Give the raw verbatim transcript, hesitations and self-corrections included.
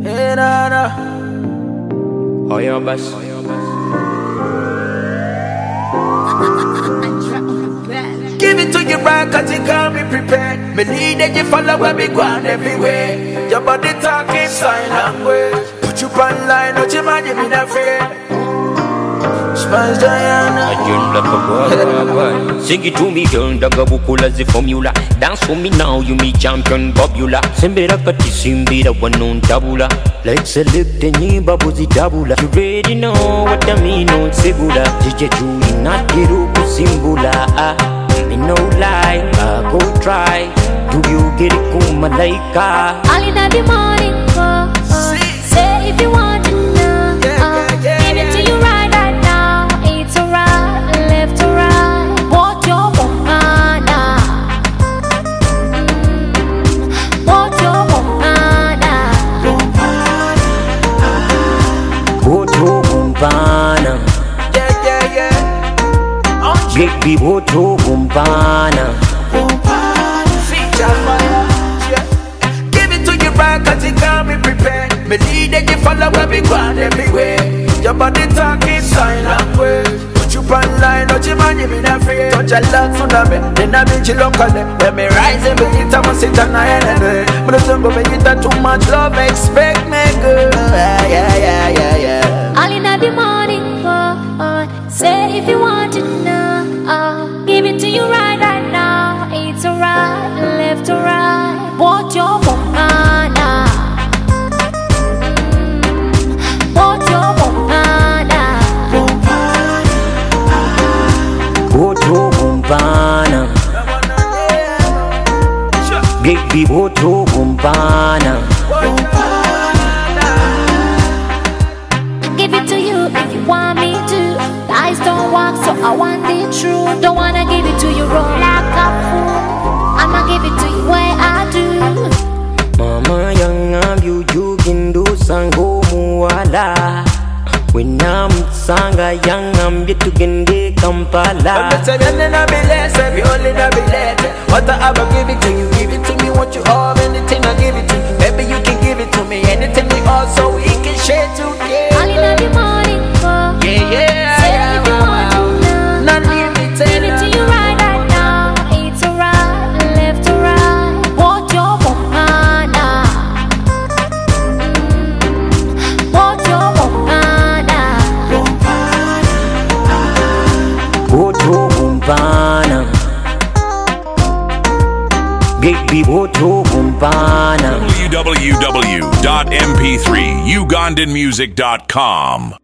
Hey, nah, nah. Oh, your bus. Give it to you right, cause you can't be prepared. Me need that you follow where me going everywhere. Your body talking sign language. Put you on line, not your man, you mean afraid. Smash Diana. Sing it to me, girl, daga bukula the formula. Dance for me now, you me champion Bobula. Sembera kati simbira wanon tabula. Like select any babuzi tabula. You already know what I mean on Sebula. Jije Jui not diru kusimbula. Me no lie, I go try. Do you get it kuma laika? All in the morning, oh, oh. Say if you want it now, uh, give it to you right, right now. It's alright, left to right. What your woman, what your woman, what your woman, yeah, yeah, yeah. baby, what your woman. Give it to you right, cause you can't be prepared. Me need that you follow where me going everywhere. Your body talking sign language. Put you on line, not your man, you mean afraid. Touch a lot for me, then I meet you locally. When me rise and begin to sit on my enemy. But don't go make it too much love, expect me good. Yeah, yeah, yeah, yeah, yeah. all in the morning, oh, oh. Say if you want it now, uh, give it to you right, right now. It's alright, left to right. What your woman, what your woman, What your woman, baby, what your woman. give it to you if you want me to. Lies don't work, so I want the truth. Don't wanna give it to you raw like a fool. I'ma give it to you where I do. Mama young am you you can do sango muala. When I'm sanga young am you to gende Kampala. But say then I be less, every only I be less. What I ever give it to you, give it to me. What you have, anything I give it to you. Maybe you can give it to me, anything we also we can share together. All in the morning, oh, Yeah, yeah, say yeah, if you want it now, Not limited. give it to you right, right now. It's alright, left to right. What your woman, what your woman, What your woman, baby, what your woman. w w w dot m p three ugandan music dot com